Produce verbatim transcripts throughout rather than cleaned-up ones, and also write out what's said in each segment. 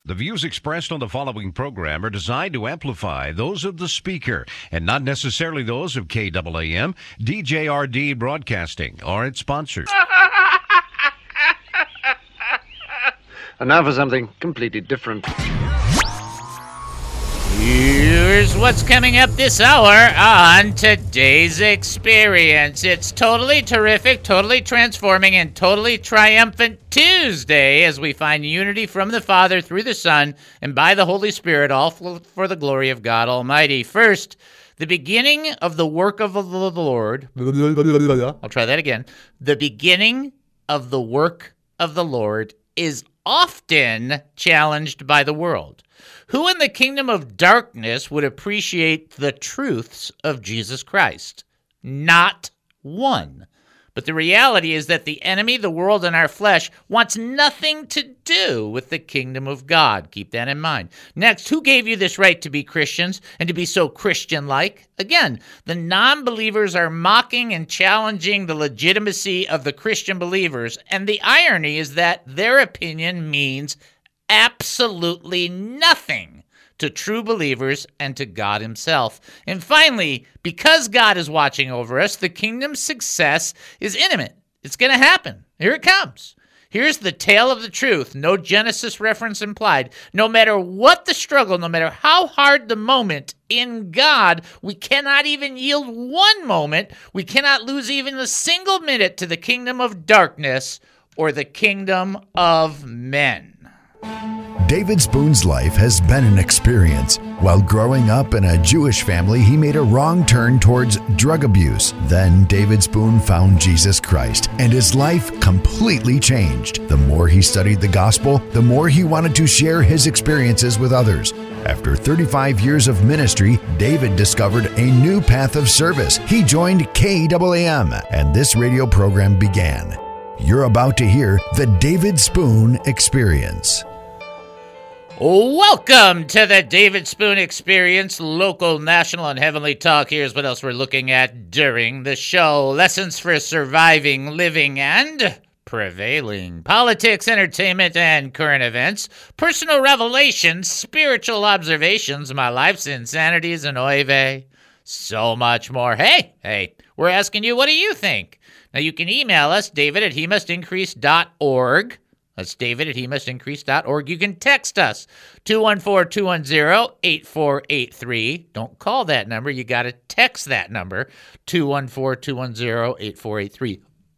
The views expressed on the following program are designed to amplify those of the speaker and not necessarily those of K A A M, D J R D Broadcasting, or its sponsors. And now for something completely different. Here's what's coming up this hour on today's experience. It's totally terrific, totally transforming, and totally triumphant Tuesday as we find unity from the Father through the Son and by the Holy Spirit, all for the glory of God Almighty. First, the beginning of the work of the Lord. I'll try that again. The beginning of the work of the Lord is often challenged by the world. Who in the kingdom of darkness would appreciate the truths of Jesus Christ? Not one. But the reality is that the enemy, the world, and our flesh wants nothing to do with the kingdom of God. Keep that in mind. Next, who gave you this right to be Christians and to be so Christian-like? Again, the non-believers are mocking and challenging the legitimacy of the Christian believers, and the irony is that their opinion means absolutely nothing to true believers and to God himself. And finally, because God is watching over us, the kingdom's success is imminent. It's going to happen. Here it comes. Here's the tale of the truth. No Genesis reference implied. No matter what the struggle, no matter how hard the moment, in God, we cannot even yield one moment. We cannot lose even a single minute to the kingdom of darkness or the kingdom of men. David Spoon's life has been an experience. While growing up in a Jewish family, he made a wrong turn towards drug abuse. Then David Spoon found Jesus Christ, and his life completely changed. The more he studied the gospel, the more he wanted to share his experiences with others. After thirty-five years of ministry, David discovered a new path of service. He joined K A A M, and this radio program began. You're about to hear the David Spoon Experience. Welcome to the David Spoon Experience, local, national, and heavenly talk. Here's what else we're looking at during the show. Lessons for surviving, living, and prevailing. Politics, entertainment, and current events. Personal revelations, spiritual observations, my life's insanities, and oy vey. So much more. Hey, hey, we're asking you, what do you think? Now, you can email us, david at he must increase dot org. That's david at he must increase dot org. You can text us, two one four, two one zero, eight four eight three. Don't call that number. You got to text that number, two one four, two one zero, eight four eight three.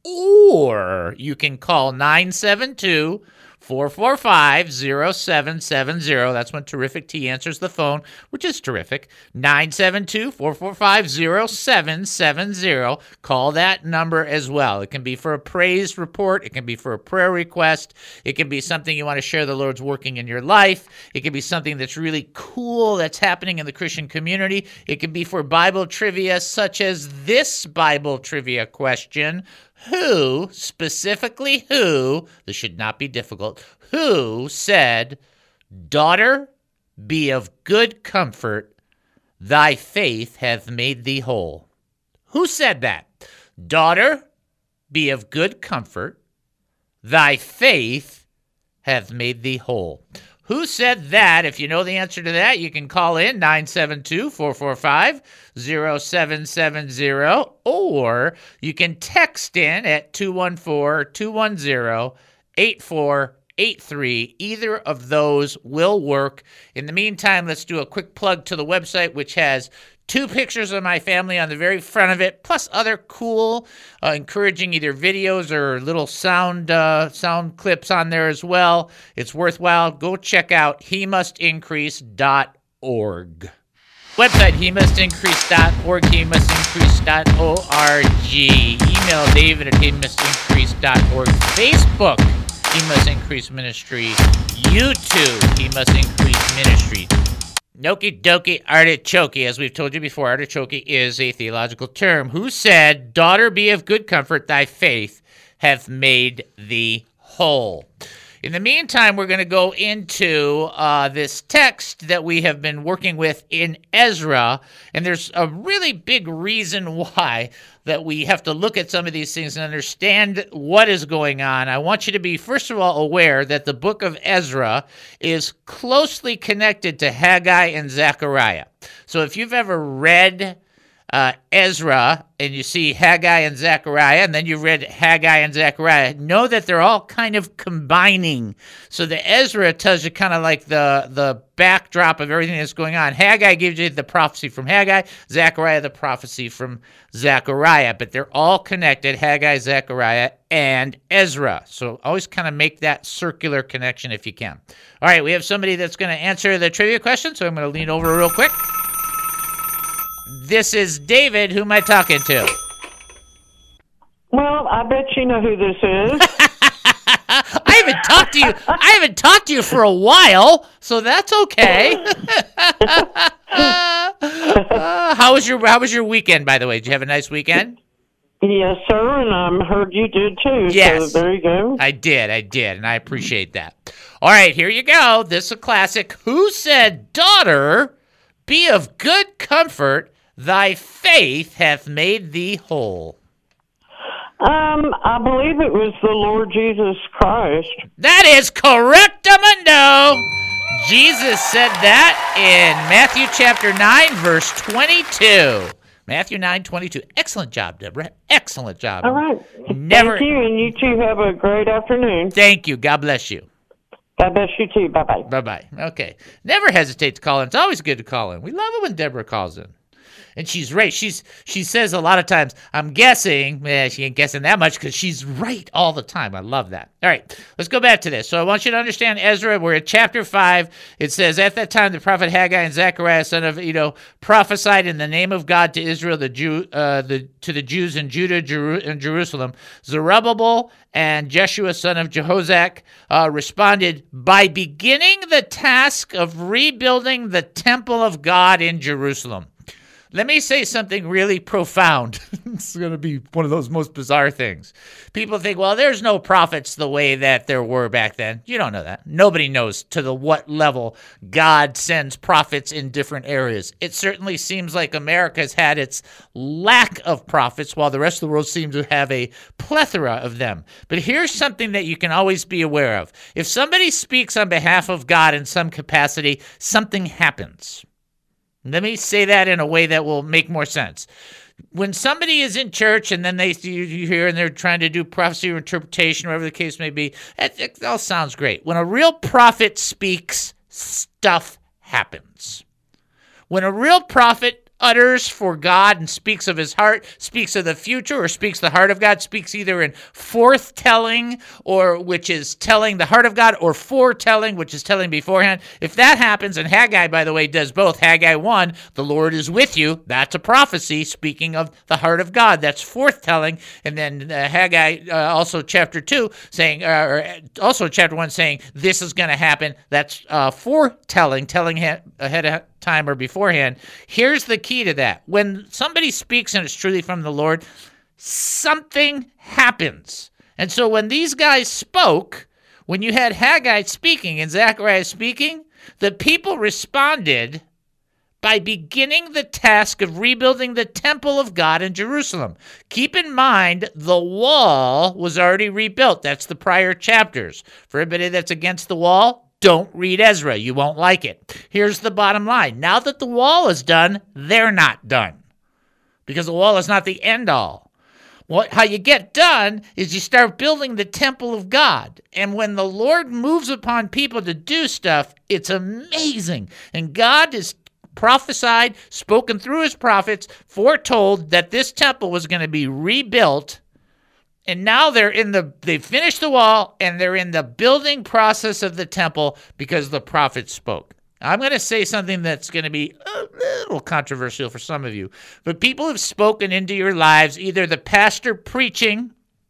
Or you can call nine seven two, four four five, zero seven seven zero. That's when Terrific T answers the phone, which is terrific. nine seven two, four four five, zero seven seven zero. Call that number as well. It can be for a praise report. It can be for a prayer request. It can be something you want to share the Lord's working in your life. It can be something that's really cool that's happening in the Christian community. It can be for Bible trivia, such as this Bible trivia question. Who, specifically who, this should not be difficult, who said, "Daughter, be of good comfort, thy faith hath made thee whole"? Who said that? Daughter, be of good comfort, thy faith hath made thee whole. Who said that? If you know the answer to that, you can call in nine seven two, four four five, zero seven seven zero, or you can text in at two one four, two one zero, eight four eight three. Either of those will work. In the meantime, let's do a quick plug to the website, which has two pictures of my family on the very front of it, plus other cool, uh, encouraging either videos or little sound uh, sound clips on there as well. It's worthwhile. Go check out he must increase dot org. Website, he must increase dot org, he must increase dot org. Email David at he must increase dot org. Facebook, He Must Increase Ministry. YouTube, He Must Increase Ministry. Noki dokie artichoke. As we've told you before, artichoke is a theological term. Who said, "Daughter, be of good comfort, thy faith hath made thee whole"? In the meantime, we're going to go into uh, this text that we have been working with in Ezra, and there's a really big reason why that we have to look at some of these things and understand what is going on. I want you to be, first of all, aware that the book of Ezra is closely connected to Haggai and Zechariah. So if you've ever read uh, Ezra and you see Haggai and Zechariah, and then you read Haggai and Zechariah, know that they're all kind of combining. So the Ezra tells you kind of like the, the backdrop of everything that's going on. Haggai gives you the prophecy from Haggai, Zechariah the prophecy from Zechariah, but they're all connected, Haggai, Zechariah, and Ezra. So always kind of make that circular connection if you can. All right, we have somebody that's going to answer the trivia question, so I'm going to lean over real quick. This is David. Who am I talking to? Well, I bet you know who this is. I haven't talked to you. I haven't talked to you for a while, so that's okay. uh, how was your How was your weekend, by the way? Did you have a nice weekend? Yes, sir, and I heard you did too. Yes, so there you go. I did. I did, and I appreciate that. All right, here you go. This is a classic. Who said, "Daughter, be of good comfort, thy faith hath made thee whole"? Um, I believe it was the Lord Jesus Christ. That is correctamundo. Jesus said that in Matthew chapter nine, verse twenty-two. Matthew nine, twenty-two. Excellent job, Deborah. Excellent job. All right. Never... Thank you, and you two have a great afternoon. Thank you. God bless you. God bless you too. Bye-bye. Bye-bye. Okay. Never hesitate to call in. It's always good to call in. We love it when Deborah calls in. And she's right. She's She says a lot of times, I'm guessing. Eh, she ain't guessing that much because she's right all the time. I love that. All right, let's go back to this. So I want you to understand Ezra. We're at chapter five. It says, at that time, the prophet Haggai and Zechariah, son of Iddo, prophesied in the name of God to Israel, the Jew, uh, the to the Jews in Judah Jeru- and Jerusalem. Zerubbabel and Jeshua, son of Jehozadak, uh, responded by beginning the task of rebuilding the temple of God in Jerusalem. Let me say something really profound. It's going to be one of those most bizarre things. People think, well, there's no prophets the way that there were back then. You don't know that. Nobody knows to the what level God sends prophets in different areas. It certainly seems like America's had its lack of prophets while the rest of the world seems to have a plethora of them. But here's something that you can always be aware of. If somebody speaks on behalf of God in some capacity, something happens. Let me say that in a way that will make more sense. When somebody is in church and then they you, you hear and they're trying to do prophecy or interpretation, whatever the case may be, it, it all sounds great. When a real prophet speaks, stuff happens. When a real prophet utters for God and speaks of his heart, speaks of the future, or speaks the heart of God, speaks either in forthtelling, or which is telling the heart of God, or foretelling, which is telling beforehand. If that happens, and Haggai, by the way, does both. Haggai one, the Lord is with you. That's a prophecy speaking of the heart of God. That's forthtelling. And then uh, Haggai, uh, also chapter two, saying, uh, or also chapter one, saying this is going to happen. That's uh, foretelling, telling ha- ahead of time or beforehand. Here's the key to that. When somebody speaks and it's truly from the Lord, something happens. And so when these guys spoke, when you had Haggai speaking and Zechariah speaking, the people responded by beginning the task of rebuilding the temple of God in Jerusalem. Keep in mind, the wall was already rebuilt. That's the prior chapters. For everybody that's against the wall, don't read Ezra. You won't like it. Here's the bottom line. Now that the wall is done, they're not done. Because the wall is not the end all. What, how you get done is you start building the temple of God. And when the Lord moves upon people to do stuff, it's amazing. And God is prophesied, spoken through his prophets, foretold that this temple was going to be rebuilt. And now they're in the, they finished the wall, and they're in the building process of the temple because the prophet spoke. I'm going to say something that's going to be a little controversial for some of you, but people have spoken into your lives, either the pastor preaching,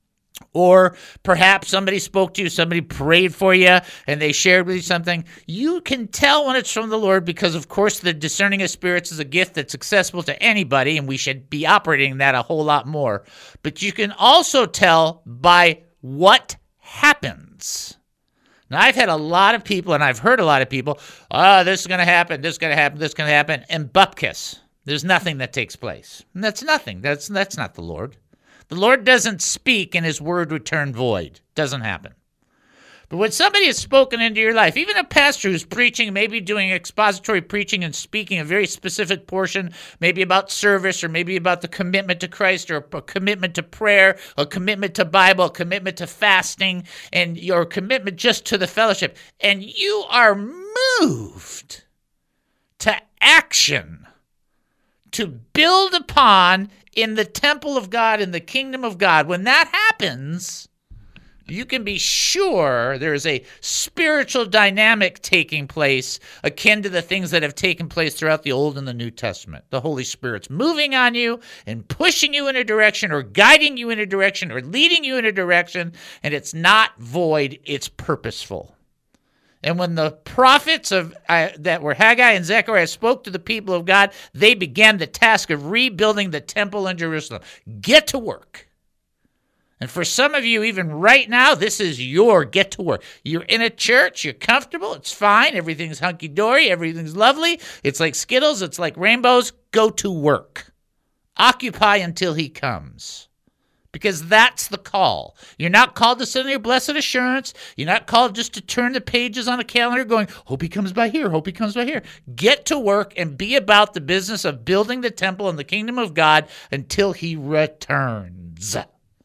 or perhaps somebody spoke to you, somebody prayed for you, and they shared with you something. You can tell when it's from the Lord because, of course, the discerning of spirits is a gift that's accessible to anybody, and we should be operating that a whole lot more. But you can also tell by what happens. Now, I've had a lot of people, and I've heard a lot of people, oh, this is going to happen, this is going to happen, this is going to happen, and bupkis. There's nothing that takes place. And that's nothing. That's that's not the Lord. The Lord doesn't speak and his word return void. Doesn't happen. But when somebody has spoken into your life, even a pastor who's preaching, maybe doing expository preaching and speaking a very specific portion, maybe about service or maybe about the commitment to Christ or a commitment to prayer, a commitment to Bible, a commitment to fasting, and your commitment just to the fellowship, and you are moved to action to build upon in the temple of God, in the kingdom of God. When that happens, you can be sure there is a spiritual dynamic taking place akin to the things that have taken place throughout the Old and the New Testament. The Holy Spirit's moving on you and pushing you in a direction or guiding you in a direction or leading you in a direction, and it's not void, it's purposeful. And when the prophets of uh, that were Haggai and Zechariah spoke to the people of God, they began the task of rebuilding the temple in Jerusalem. Get to work. And for some of you, even right now, this is your get to work. You're in a church, you're comfortable, it's fine, everything's hunky-dory, everything's lovely, it's like Skittles, it's like rainbows. Go to work. Occupy until he comes. Because that's the call. You're not called to sit in your blessed assurance. You're not called just to turn the pages on a calendar going, hope he comes by here, hope he comes by here. Get to work and be about the business of building the temple and the kingdom of God until he returns.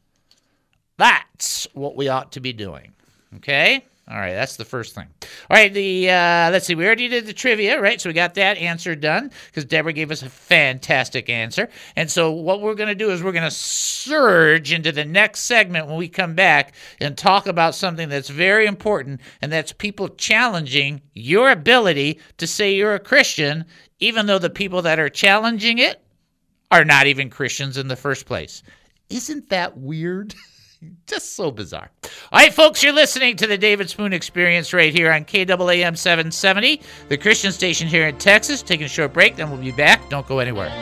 That's what we ought to be doing. Okay? All right, that's the first thing. All right, the uh, let's see, we already did the trivia, right? So we got that answer done because Deborah gave us a fantastic answer. And so what we're going to do is we're going to surge into the next segment when we come back and talk about something that's very important, and that's people challenging your ability to say you're a Christian, even though the people that are challenging it are not even Christians in the first place. Isn't that weird? Just so bizarre. All right, folks, you're listening to the David Spoon Experience right here on K A A M seven seventy, the Christian station here in Texas. Taking a short break, then we'll be back. Don't go anywhere.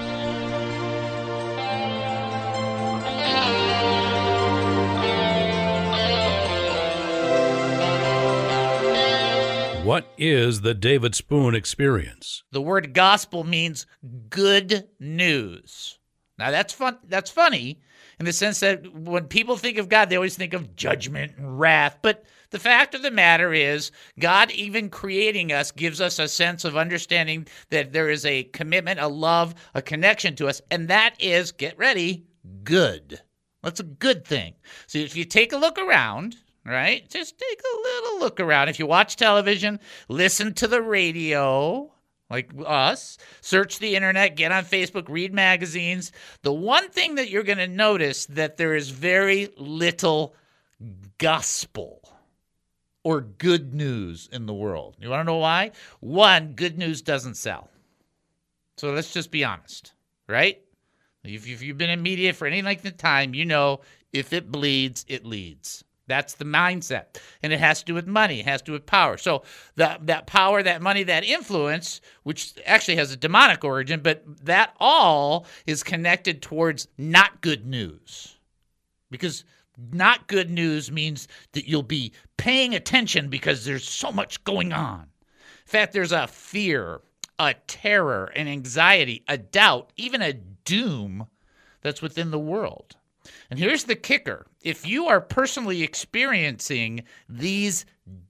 What is the David Spoon Experience? The word gospel means good news. Now, that's fun. That's funny. In the sense that when people think of God, they always think of judgment and wrath. But the fact of the matter is, God, even creating us, gives us a sense of understanding that there is a commitment, a love, a connection to us. And that is, get ready, good. That's a good thing. So if you take a look around, right, just take a little look around. If you watch television, listen to the radio, like us, search the internet, get on Facebook, read magazines. The one thing that you're going to notice that there is very little gospel or good news in the world. You want to know why? One, good news doesn't sell. So let's just be honest, right? If you've been in media for any length of time, you know if it bleeds, it leads. That's the mindset. And it has to do with money. It has to do with power. So that that power, that money, that influence, which actually has a demonic origin, but that all is connected towards not good news. Because not good news means that you'll be paying attention because there's so much going on. In fact, there's a fear, a terror, an anxiety, a doubt, even a doom that's within the world. And here's the kicker. If you are personally experiencing these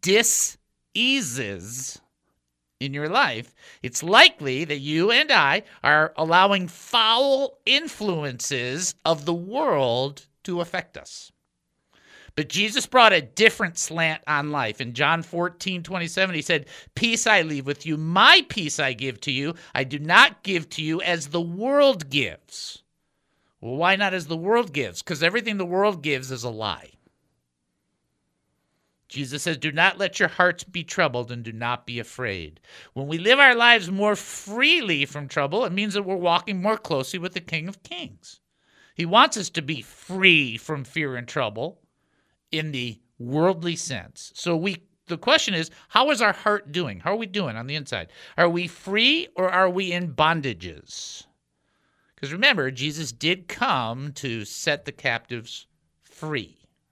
dis-eases in your life, it's likely that you and I are allowing foul influences of the world to affect us. But Jesus brought a different slant on life. In John fourteen twenty-seven, he said, "Peace I leave with you, my peace I give to you. I do not give to you as the world gives." Well, why not as the world gives? Because everything the world gives is a lie. Jesus says, do not let your hearts be troubled and do not be afraid. When we live our lives more freely from trouble, it means that we're walking more closely with the King of Kings. He wants us to be free from fear and trouble in the worldly sense. So we the question is, how is our heart doing? How are we doing on the inside? Are we free or are we in bondages? Because remember, Jesus did come to set the captives free,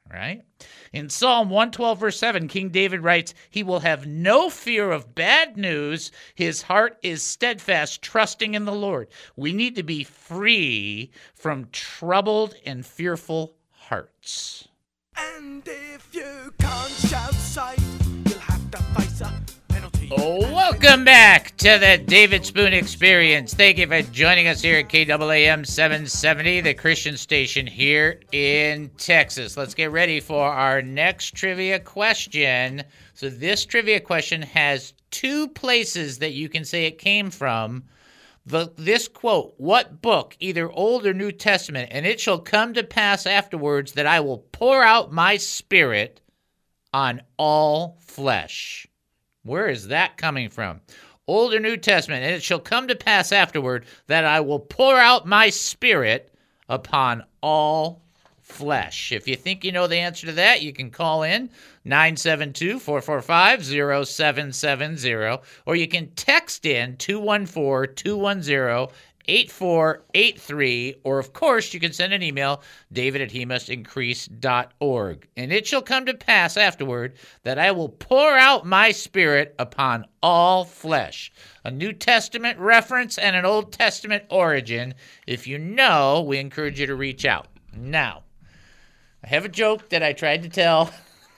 right? In Psalm one twelve, verse seven, King David writes, he will have no fear of bad news. His heart is steadfast, trusting in the Lord. We need to be free from troubled and fearful hearts. And if you can't shout sight, you'll have to face a penalty. Oh, welcome back to the David Spoon Experience. Thank you for joining us here at K A A M seven seventy, the Christian station here in Texas. Let's get ready for our next trivia question. So this trivia question has two places that you can say it came from. The, this quote, what book, either Old or New Testament, and it shall come to pass afterwards that I will pour out my spirit on all flesh. Where is that coming from? Old or New Testament, and it shall come to pass afterward that I will pour out my spirit upon all flesh. If you think you know the answer to that, you can call in nine seven two, four four five, zero seven seven zero, or you can text in two one four, two one zero, eight four eight three, or of course you can send an email, david at he must increase dot org. And it shall come to pass afterward that I will pour out my spirit upon all flesh. A New Testament reference and an Old Testament origin. If you know, we encourage you to reach out. Now, I have a joke that I tried to tell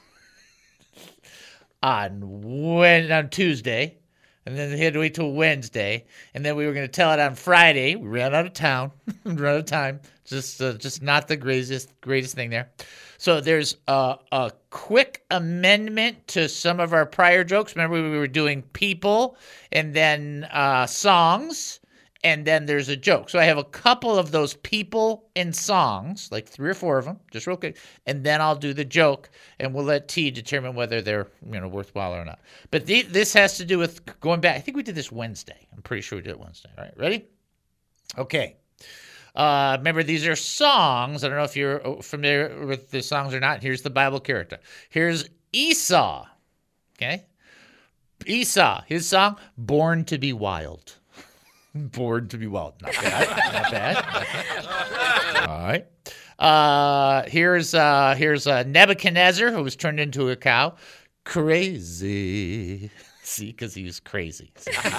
on when, on Tuesday, and then they had to wait till Wednesday, and then we were going to tell it on Friday. We ran out of town, ran out of time. Just, uh, just not the greatest, greatest thing there. So there's a, a quick amendment to some of our prior jokes. Remember, we were doing people, and then uh, songs. And then there's a joke. So I have a couple of those people and songs, like three or four of them, just real quick. And then I'll do the joke, and we'll let T determine whether they're, you know, worthwhile or not. But the, this has to do with going back. I think we did this Wednesday. I'm pretty sure we did it Wednesday. All right, ready? Okay. Uh, remember, these are songs. I don't know if you're familiar with the songs or not. Here's the Bible character. Here's Esau. Okay? Esau, his song, Born to be Wild. Born to be wild. Not bad. Not bad. All right. Uh, here's uh, here's uh, Nebuchadnezzar, who was turned into a cow. Crazy. See, because he was crazy.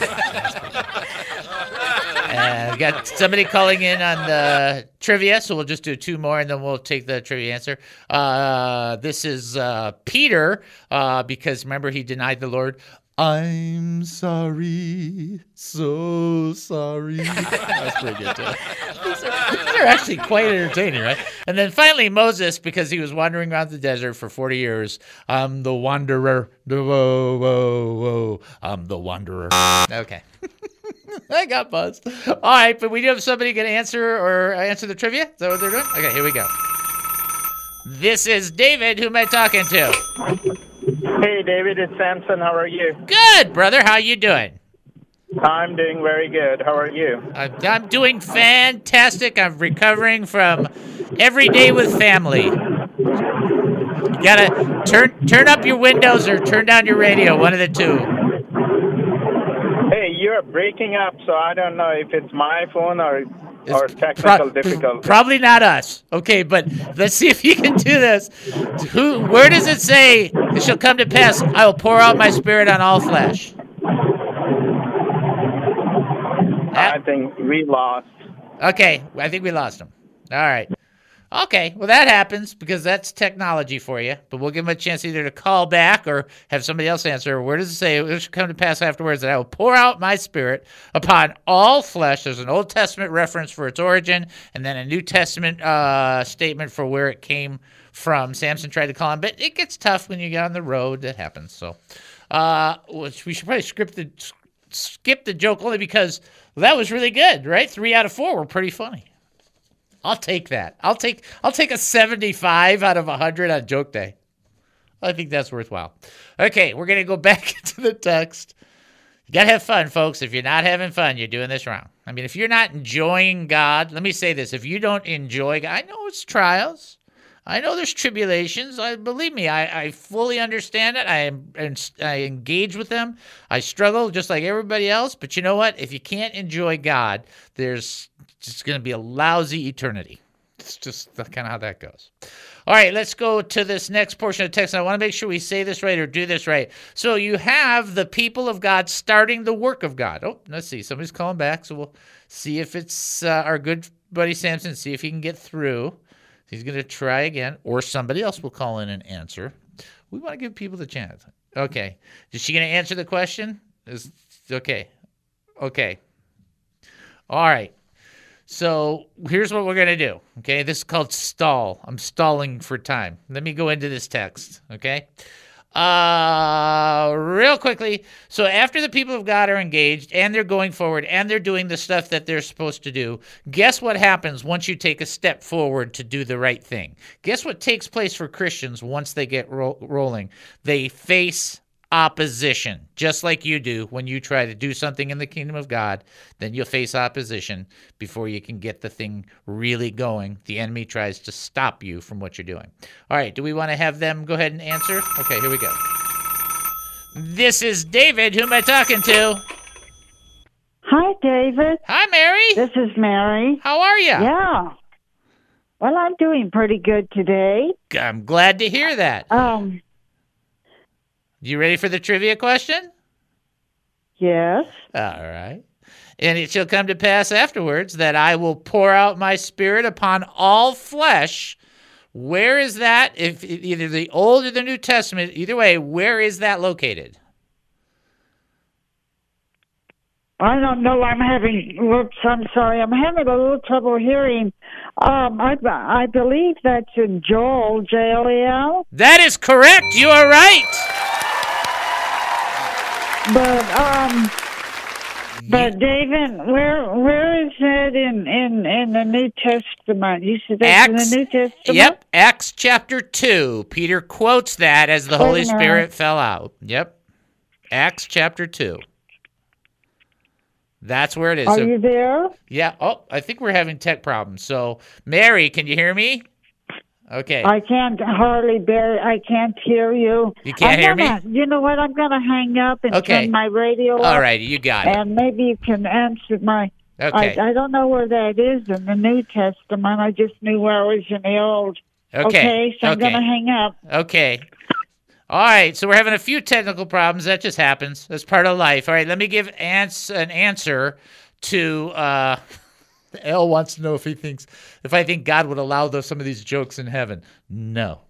And we got somebody calling in on the trivia, so we'll just do two more, and then we'll take the trivia answer. Uh, this is uh, Peter, uh, because remember, he denied the Lord. I'm sorry, so sorry. That's pretty good, too. These are, these are actually quite entertaining, right? And then finally Moses, because he was wandering around the desert for forty years. I'm the wanderer. Whoa, whoa, whoa. I'm the wanderer. Okay. I got buzzed. All right, but we do have somebody going to answer or answer the trivia? Is that what they're doing? Okay, here we go. This is David. Who am I talking to? Hey, David, it's Samson. How are you? Good, brother. How you doing? I'm doing very good. How are you? I'm, I'm doing fantastic. I'm recovering from every day with family. You gotta turn turn up your windows or turn down your radio, one of the two. Hey, you're breaking up, so I don't know if it's my phone or It's or technical pro- difficulty. Probably not us. Okay, but let's see if you can do this. Who? Where does it say, it shall come to pass, I will pour out my spirit on all flesh? I think we lost. Okay, I think we lost him. All right. Okay, well, that happens because that's technology for you. But we'll give him a chance either to call back or have somebody else answer. Where does it say, it shall come to pass afterwards that I will pour out my spirit upon all flesh? There's an Old Testament reference for its origin and then a New Testament uh, statement for where it came from. Samson tried to call him, but it gets tough when you get on the road. That happens. So uh, we should probably skip the, skip the joke only because that was really good, right? Three out of four were pretty funny. I'll take that. I'll take I'll take a seventy-five out of one hundred on joke day. I think that's worthwhile. Okay, we're going to go back into the text. You got to have fun, folks. If you're not having fun, you're doing this wrong. I mean, if you're not enjoying God, let me say this. If you don't enjoy God, I know it's trials. I know there's tribulations. I believe me, I, I fully understand it. I, I engage with them. I struggle just like everybody else. But you know what? If you can't enjoy God, there's just going to be a lousy eternity. It's just kind of how that goes. All right, let's go to this next portion of text. I want to make sure we say this right or do this right. So you have the people of God starting the work of God. Oh, let's see. Somebody's calling back, so we'll see if it's uh, our good buddy Samson, see if he can get through. He's going to try again, or somebody else will call in and answer. We want to give people the chance. Okay. Is she going to answer the question? Is, okay. Okay. All right. So here's what we're going to do. Okay. This is called stall. I'm stalling for time. Let me go into this text. Okay. Uh, real quickly. So after the people of God are engaged and they're going forward and they're doing the stuff that they're supposed to do, guess what happens once you take a step forward to do the right thing? Guess what takes place for Christians once they get ro- rolling? They face opposition, just like you do when you try to do something in the kingdom of God. Then you'll face opposition before you can get the thing really going. The enemy tries to stop you from what you're doing. All right, do we want to have them go ahead and answer? Okay, here we go. This is David. Who am I talking to? Hi, David. Hi, Mary. This is Mary. How are you? Yeah. Well, I'm doing pretty good today. I'm glad to hear that. Um. You ready for the trivia question? Yes. All right. And it shall come to pass afterwards that I will pour out my spirit upon all flesh. Where is that? If either the Old or the New Testament, either way, where is that located? I don't know. I'm having, whoops, I'm sorry. I'm having a little trouble hearing. Um, I, I believe that's in Joel, J O E L. That is correct. You are right. But, um, but David, where where is it in, in, in the New Testament? You said that's Acts, in the New Testament? Yep, Acts chapter two. Peter quotes that as the Holy Spirit fell out. Yep, Acts chapter two. That's where it is. Are so, you there? Yeah. Oh, I think we're having tech problems. So, Mary, can you hear me? Okay. I can't hardly bear. I can't hear you. You can't I'm hear gonna, me? You know what? I'm going to hang up and Okay. turn my radio off. All right, you got it. And maybe you can answer my... Okay. I, I don't know where that is in the New Testament. I just knew where it was in the Old. Okay. Okay, so I'm Okay. going to hang up. Okay. All right, so we're having a few technical problems. That just happens. That's part of life. All right, let me give ans- an answer to... Uh, L wants to know if he thinks, if I think God would allow those, some of these jokes in heaven. No.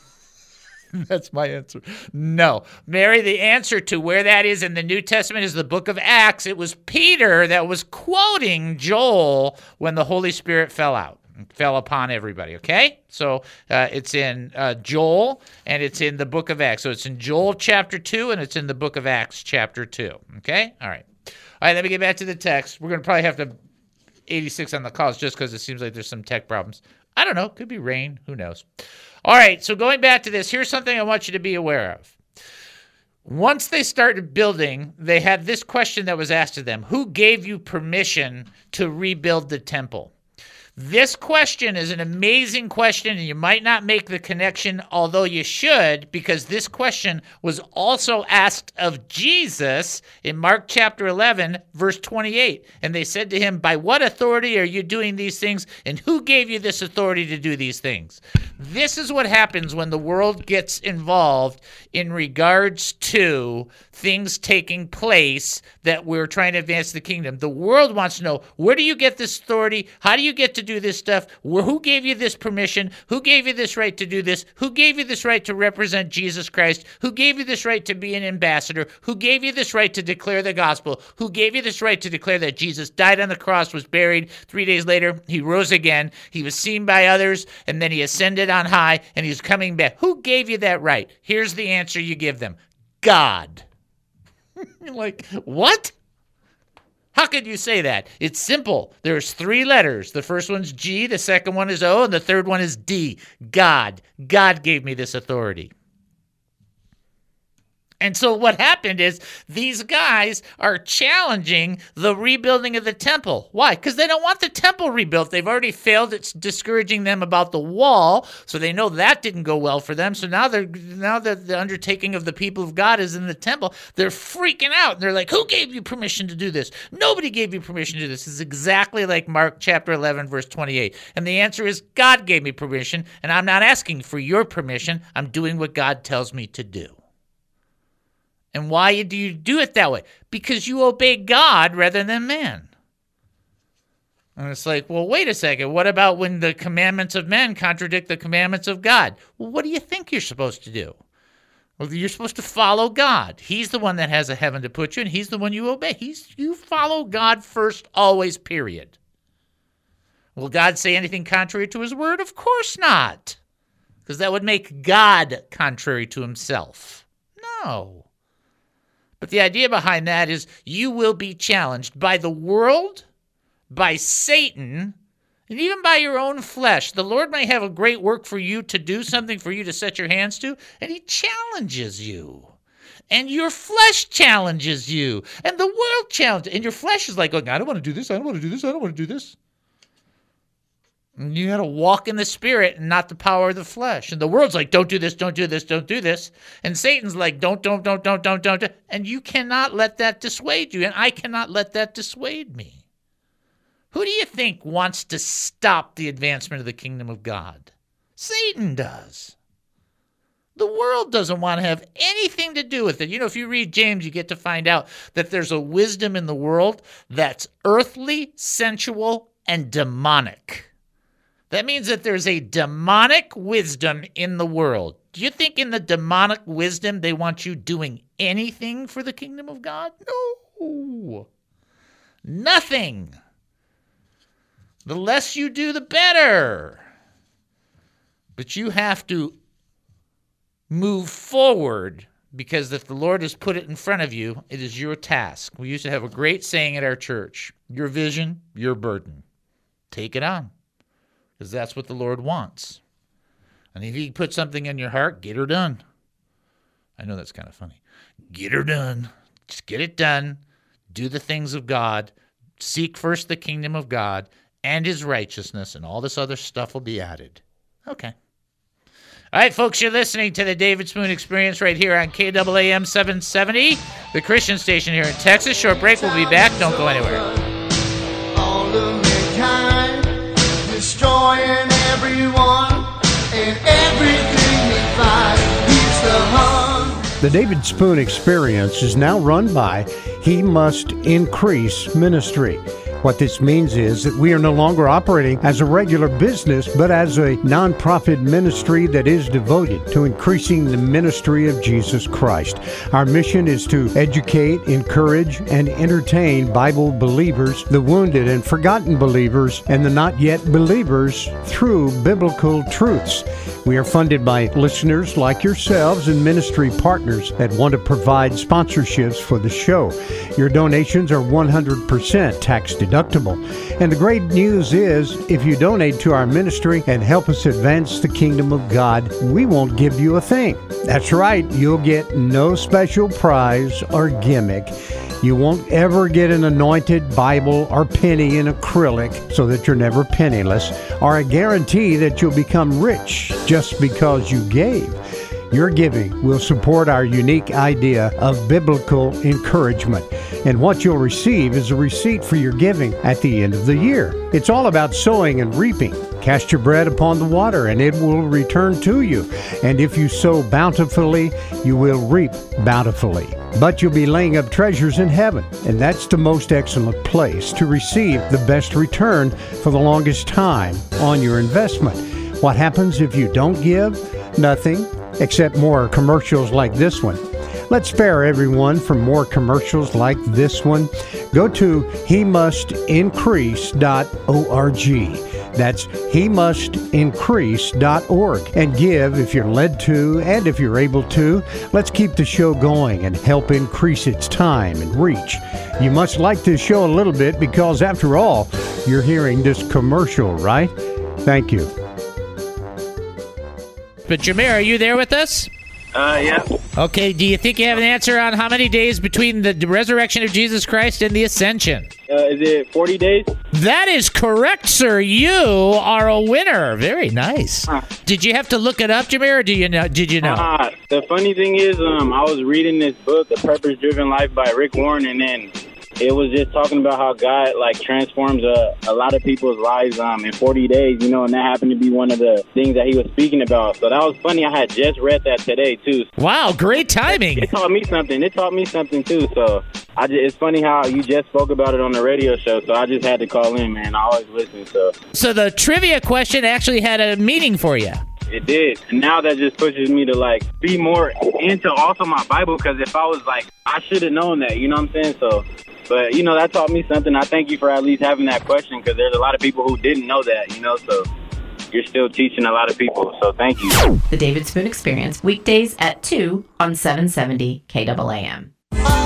That's my answer. No. Mary, the answer to where that is in the New Testament is the book of Acts. It was Peter that was quoting Joel when the Holy Spirit fell out, fell upon everybody, okay? So uh, it's in uh, Joel, and it's in the book of Acts. So it's in Joel chapter two, and it's in the book of Acts chapter two, okay? All right. All right, let me get back to the text. We're going to probably have to eighty-six on the calls just because it seems like there's some tech problems. I don't know. Could be rain. Who knows? All right. So going back to this, here's something I want you to be aware of. Once they started building, they had this question that was asked of them. Who gave you permission to rebuild the temple? This question is an amazing question, and you might not make the connection, although you should, because this question was also asked of Jesus in Mark chapter eleven, verse twenty-eight. And they said to him, by what authority are you doing these things, and who gave you this authority to do these things? This is what happens when the world gets involved in regards to things taking place that we're trying to advance the kingdom. The world wants to know, where do you get this authority? How do you get to do this stuff? Who gave you this permission? Who gave you this right to do this? Who gave you this right to represent Jesus Christ? Who gave you this right to be an ambassador? Who gave you this right to declare the gospel? Who gave you this right to declare that Jesus died on the cross, was buried, three days later, he rose again, he was seen by others, and then he ascended on high, and he's coming back? Who gave you that right? Here's the answer you give them. God. Like, what? How could you say that? It's simple. There's three letters. The first one's G, the second one is O, and the third one is D. God. God gave me this authority. And so what happened is these guys are challenging the rebuilding of the temple. Why? Because they don't want the temple rebuilt. They've already failed. It's discouraging them about the wall, so they know that didn't go well for them. So now they're now that the undertaking of the people of God is in the temple, they're freaking out. They're like, who gave you permission to do this? Nobody gave you permission to do this. It's exactly like Mark chapter eleven, verse twenty-eight. And the answer is God gave me permission, and I'm not asking for your permission. I'm doing what God tells me to do. And why do you do it that way? Because you obey God rather than man. And it's like, well, wait a second. What about when the commandments of men contradict the commandments of God? Well, what do you think you're supposed to do? Well, you're supposed to follow God. He's the one that has a heaven to put you in. He's the one you obey. He's you follow God first, always, period. Will God say anything contrary to his word? Of course not. Because that would make God contrary to himself. No. But the idea behind that is you will be challenged by the world, by Satan, and even by your own flesh. The Lord may have a great work for you to do, something for you to set your hands to, and he challenges you. And your flesh challenges you. And the world challenges you. And your flesh is like, going, I don't want to do this, I don't want to do this, I don't want to do this. And you got to walk in the Spirit and not the power of the flesh. And the world's like, don't do this, don't do this, don't do this. And Satan's like, don't, don't, don't, don't, don't, don't. And you cannot let that dissuade you. And I cannot let that dissuade me. Who do you think wants to stop the advancement of the kingdom of God? Satan does. The world doesn't want to have anything to do with it. You know, if you read James, you get to find out that there's a wisdom in the world that's earthly, sensual, and demonic. That means that there's a demonic wisdom in the world. Do you think in the demonic wisdom they want you doing anything for the kingdom of God? No. Nothing. The less you do, the better. But you have to move forward, because if the Lord has put it in front of you, it is your task. We used to have a great saying at our church: your vision, your burden. Take it on. Because that's what the Lord wants. And if he puts something in your heart, get her done. I know that's kind of funny. Get her done. Just get it done. Do the things of God. Seek first the kingdom of God and his righteousness, and all this other stuff will be added. Okay. All right, folks, you're listening to the David Spoon Experience right here on K A A M seven seventy, the Christian station here in Texas. Short break. We'll be back. Don't go anywhere. All of mankind, destroying everyone and everything they find. He's the hunt. The David Spoon Experience is now run by He Must Increase Ministry. What this means is that we are no longer operating as a regular business, but as a nonprofit ministry that is devoted to increasing the ministry of Jesus Christ. Our mission is to educate, encourage, and entertain Bible believers, the wounded and forgotten believers, and the not yet believers through biblical truths. We are funded by listeners like yourselves and ministry partners that want to provide sponsorships for the show. Your donations are one hundred percent tax deductible. And the great news is, if you donate to our ministry and help us advance the kingdom of God, we won't give you a thing. That's right, you'll get no special prize or gimmick. You won't ever get an anointed Bible or penny in acrylic so that you're never penniless, or a guarantee that you'll become rich just because you gave. Your giving will support our unique idea of biblical encouragement. And what you'll receive is a receipt for your giving at the end of the year. It's all about sowing and reaping. Cast your bread upon the water, and it will return to you. And if you sow bountifully, you will reap bountifully. But you'll be laying up treasures in heaven, and that's the most excellent place to receive the best return for the longest time on your investment. What happens if you don't give? Nothing, except more commercials like this one. Let's spare everyone from more commercials like this one. Go to he must increase dot org. That's he must increase dot org, and give if you're led to and if you're able to. Let's keep the show going and help increase its time and reach. You must like this show a little bit because, after all, you're hearing this commercial, right? Thank you. But Jameer, are you there with us? Uh, yeah. Okay, do you think you have an answer on how many days between the resurrection of Jesus Christ and the ascension? Uh, is it forty days? That is correct, sir. You are a winner. Very nice. Huh. Did you have to look it up, Jameer, or do you know? Did you know? Uh, the funny thing is, um, I was reading this book, The Purpose-Driven Life by Rick Warren, and then it was just talking about how God, like, transforms a, a lot of people's lives um, in forty days, you know, and that happened to be one of the things that he was speaking about. So that was funny. I had just read that today, too. Wow, great timing. It taught me something. It taught me something, too. So I just, it's funny how you just spoke about it on the radio show, so I just had to call in, man. I always listen, so. So the trivia question actually had a meaning for you. It did. And now that just pushes me to, like, be more into also my Bible, because if I was, like, I should have known that, you know what I'm saying? So, but, you know, that taught me something. I thank you for at least having that question, because there's a lot of people who didn't know that, you know, so you're still teaching a lot of people, so thank you. The David Spoon Experience, weekdays at two on seven seventy K A A M.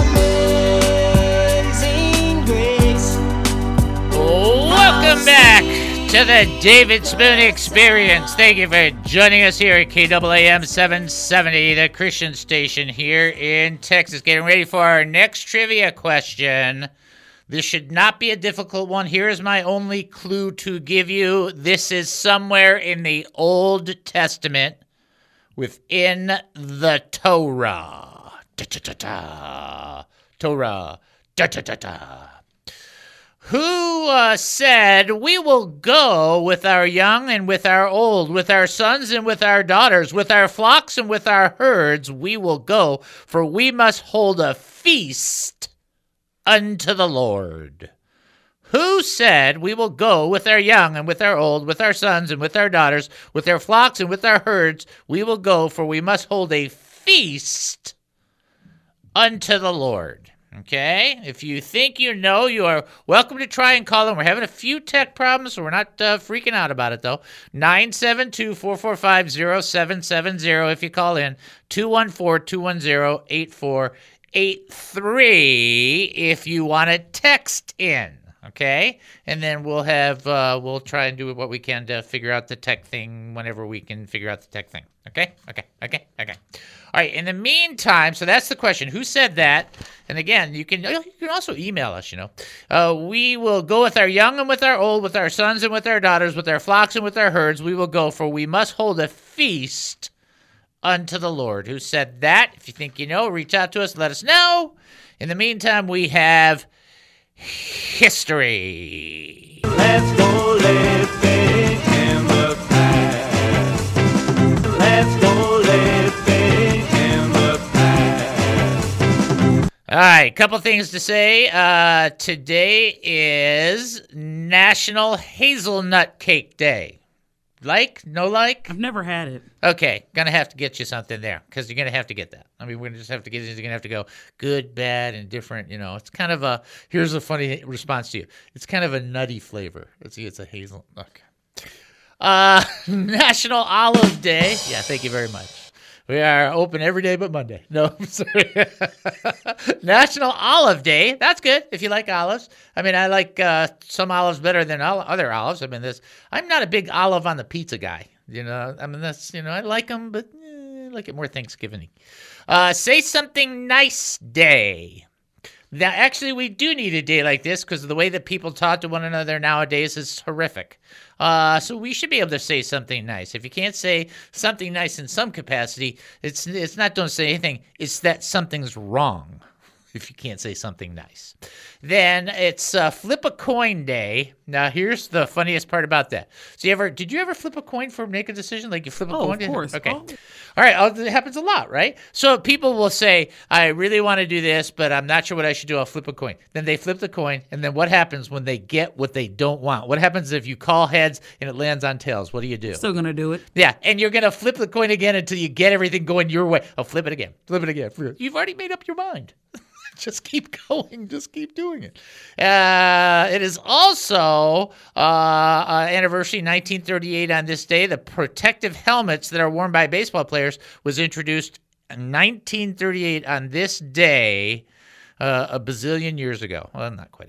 Amazing Grace. Welcome back to the David Spoon Experience. Thank you for joining us here at K A A M seven seventy, the Christian station here in Texas. Getting ready for our next trivia question. This should not be a difficult one. Here is my only clue to give you. This is somewhere in the Old Testament within the Torah. Da-da-da-da. Torah. Da-da-da-da. Who uh, said, we will go with our young and with our old, with our sons and with our daughters, with our flocks and with our herds, we will go, for we must hold a feast unto the Lord. Who said, we will go with our young and with our old, with our sons and with our daughters, with our flocks and with our herds, we will go, for we must hold a feast unto the Lord. Okay, if you think you know, you are welcome to try and call in. We're having a few tech problems, so we're not uh, freaking out about it, though. nine seven two, four four five, zero seven seven zero if you call in. two one four, two one zero, eight four eight three if you want to text in. Okay, and then we'll have, uh, we'll try and do what we can to figure out the tech thing whenever we can figure out the tech thing. Okay, okay, okay, okay. All right, in the meantime, so that's the question. Who said that? And again, you can you can also email us, you know. Uh, we will go with our young and with our old, with our sons and with our daughters, with our flocks and with our herds. We will go, for we must hold a feast unto the Lord. Who said that? If you think you know, reach out to us, let us know. In the meantime, we have history. Let's go living in the past. Let's go living in the past. All right, couple things to say. Uh, today is National Hazelnut Cake Day. Like? No like? I've never had it. Okay, gonna have to get you something there, because you're gonna have to get that. I mean, we're gonna just have to get. You're gonna have to go good, bad, and different. You know, it's kind of a. Here's a funny response to you. It's kind of a nutty flavor. Let's see, it's a hazel. Okay. Uh, National Olive Day. Yeah, thank you very much. We are open every day but Monday. No, I'm sorry. National Olive Day. That's good if you like olives. I mean, I like uh, some olives better than all other olives. I mean, this. I'm not a big olive on the pizza guy. You know, I mean, that's, you know, I like them, but eh, I like it more Thanksgiving. Uh, Say Something Nice Day. Now, actually, we do need a day like this, because the way that people talk to one another nowadays is horrific. Uh, so we should be able to say something nice. If you can't say something nice in some capacity, it's it's not don't say anything. It's that something's wrong if you can't say something nice. Then it's uh, Flip a Coin Day. Now, here's the funniest part about that. So you ever did you ever flip a coin for Make a Decision? Like you flip a oh, coin? Of course. Okay. Oh. All right. Oh, it happens a lot, right? So people will say, I really want to do this, but I'm not sure what I should do. I'll flip a coin. Then they flip the coin, and then what happens when they get what they don't want? What happens if you call heads and it lands on tails? What do you do? Still going to do it. Yeah, and you're going to flip the coin again until you get everything going your way. Oh, flip it again. Flip it again. You've already made up your mind. Just keep going. Just keep doing it. Uh, it is also uh, uh, anniversary nineteen thirty-eight on this day. The protective helmets that are worn by baseball players was introduced in nineteen thirty-eight on this day, uh, a bazillion years ago. Well, not quite a bazillion.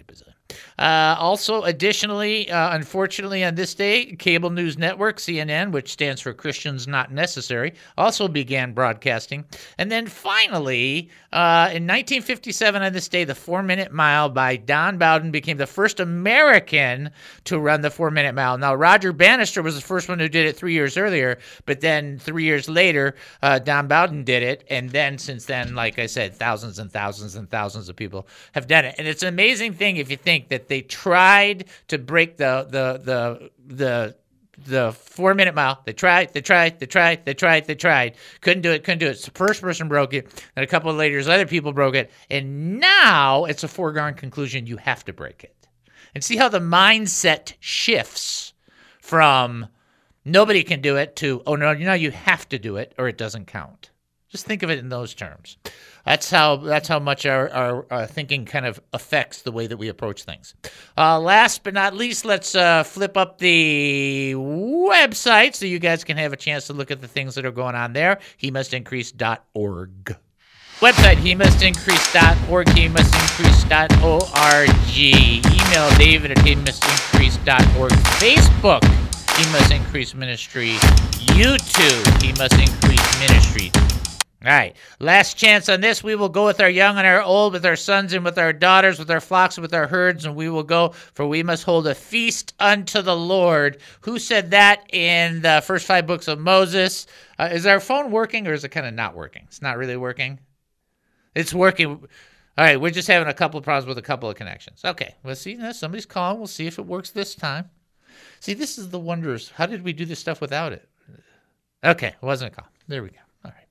Uh, also, additionally, uh, unfortunately, on this day, cable news network, C N N, which stands for Christians Not Necessary, also began broadcasting. And then finally, uh, in nineteen fifty-seven on this day, the four-minute mile by Don Bowden became the first American to run the four-minute mile. Now, Roger Bannister was the first one who did it three years earlier, but then three years later, uh, Don Bowden did it. And then since then, like I said, thousands and thousands and thousands of people have done it. And it's an amazing thing if you think that they tried to break the the the the the four minute mile. They tried, they tried, they tried, they tried, they tried. Couldn't do it, couldn't do it. So the first person broke it, and a couple of later, other people broke it, and now it's a foregone conclusion you have to break it. And see how the mindset shifts from nobody can do it to, oh no, you know, you have to do it or it doesn't count. Just think of it in those terms. That's how that's how much our, our, our thinking kind of affects the way that we approach things. Uh, last but not least, let's uh, flip up the website so you guys can have a chance to look at the things that are going on there. he must increase dot org. Website, he must increase dot org, he must increase dot org. Email David at he must increase dot org. Facebook, He Must Increase Ministry. YouTube, He Must Increase Ministry. All right, last chance on this. We will go with our young and our old, with our sons and with our daughters, with our flocks and with our herds, and we will go, for we must hold a feast unto the Lord. Who said that in the first five books of Moses? Uh, is our phone working, or is it kind of not working? It's not really working? It's working. All right, we're just having a couple of problems with a couple of connections. Okay, we'll see. Now somebody's calling. We'll see if it works this time. See, this is the wonders. How did we do this stuff without it? Okay, it wasn't a call. There we go.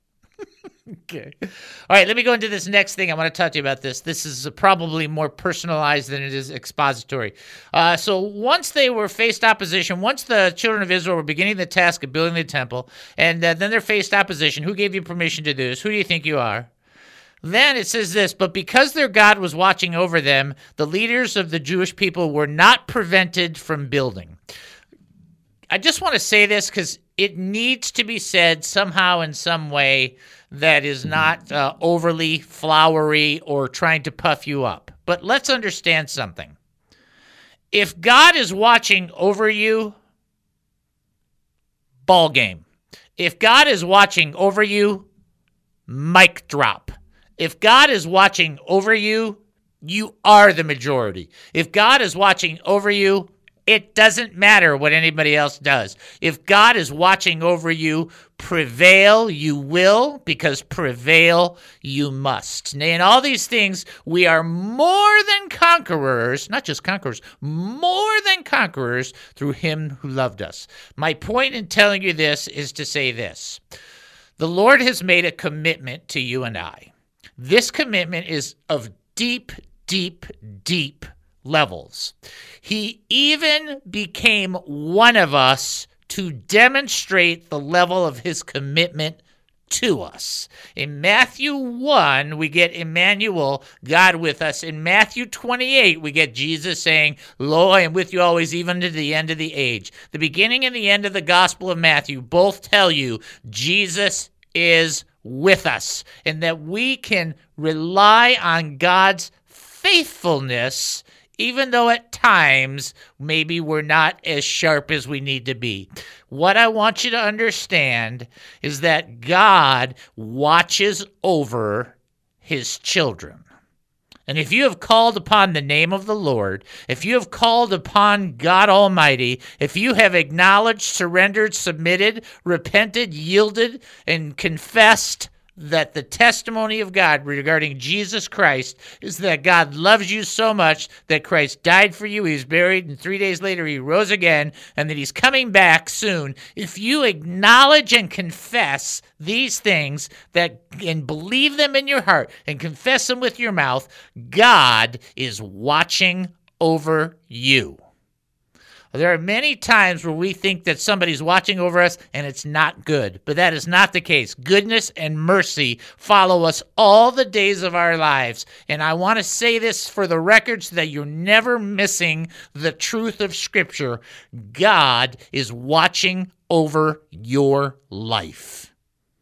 Okay. All right, let me go into this next thing. I want to talk to you about this. This is probably more personalized than it is expository. Uh, so once they were faced opposition, once the children of Israel were beginning the task of building the temple, and uh, then they're faced opposition, who gave you permission to do this? Who do you think you are? Then it says this, but because their God was watching over them, the leaders of the Jewish people were not prevented from building. I just want to say this because it needs to be said somehow in some way that is not uh, overly flowery or trying to puff you up. But let's understand something. If God is watching over you, ball game. If God is watching over you, mic drop. If God is watching over you, you are the majority. If God is watching over you, it doesn't matter what anybody else does. If God is watching over you, prevail you will, because prevail you must. In all these things, we are more than conquerors, not just conquerors, more than conquerors through him who loved us. My point in telling you this is to say this. The Lord has made a commitment to you and I. This commitment is of deep, deep, deep levels. He even became one of us to demonstrate the level of his commitment to us. In Matthew one, we get Emmanuel, God with us. In Matthew twenty-eight, we get Jesus saying, Lo, I am with you always, even to the end of the age. The beginning and the end of the Gospel of Matthew both tell you Jesus is with us, and that we can rely on God's faithfulness, even though at times maybe we're not as sharp as we need to be. What I want you to understand is that God watches over his children. And if you have called upon the name of the Lord, if you have called upon God Almighty, if you have acknowledged, surrendered, submitted, repented, yielded, and confessed that the testimony of God regarding Jesus Christ is that God loves you so much that Christ died for you, he was buried, and three days later he rose again, and that he's coming back soon. If you acknowledge and confess these things that and believe them in your heart and confess them with your mouth, God is watching over you. There are many times where we think that somebody's watching over us and it's not good, but that is not the case. Goodness and mercy follow us all the days of our lives. And I want to say this for the record so that you're never missing the truth of Scripture. God is watching over your life.